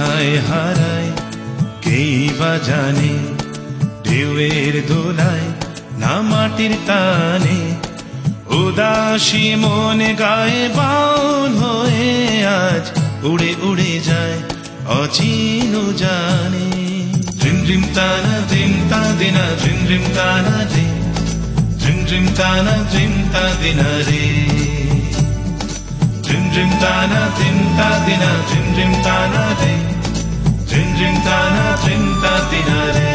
কোথায় হারায় কেই বা জানে, ঢেউয়ের দোলায় না মাটির টানে, উদাসী মনে গায়ে বাউল হয়ে আজ উড়ে উড়ে যায় অচিন জানে। রিম রিম তানা রিম তা দিনা, রিম রিম তানা রিম, রিম রিম তানা রিম তা দিনা রে, রিম রিম তানা রিম তা দিনা, রিম রিম তানা রে, রিম রিম তানা রিম তা দিনা রে।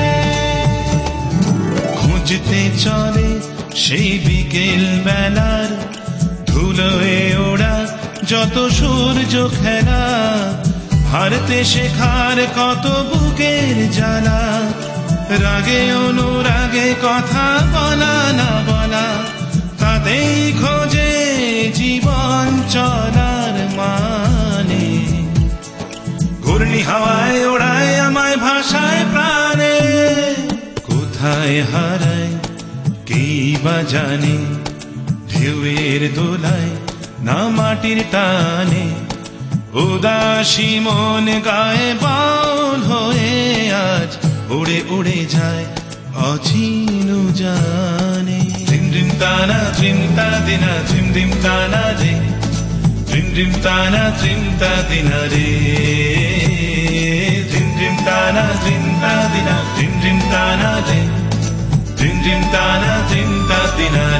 খুঁজতে চলে সেই বিকেল বেলার ধুলোয় ওড়া যত সূর্য খেলা, হারতে শেখার কত বুকের জ্বালা, রাগে অনুরাগে কথা বলা না বলা, তাতেই খোঁজে জীবন চলার মানে। ঘূর্ণি হাওয়ায় ওড়ায় আমায় ভাষায় প্রাণে, কোথায় হারায় কেই বা জানে, ঢেউয়ের দোলায় না মাটির টানে, উদাসী মন গায়ে বাউল হয়ে আজ উড়ে উড়ে যায় অচিন জানে। রিম রিম তানা রিম তা দিনা, রিম রিম তানা রে, রিম রিম তানা রিম তা দিনা রে, রিম রিম তানা রিম তা দিনা, রিম রিম তানা রে, রিম রিম তানা রিম তা দিনা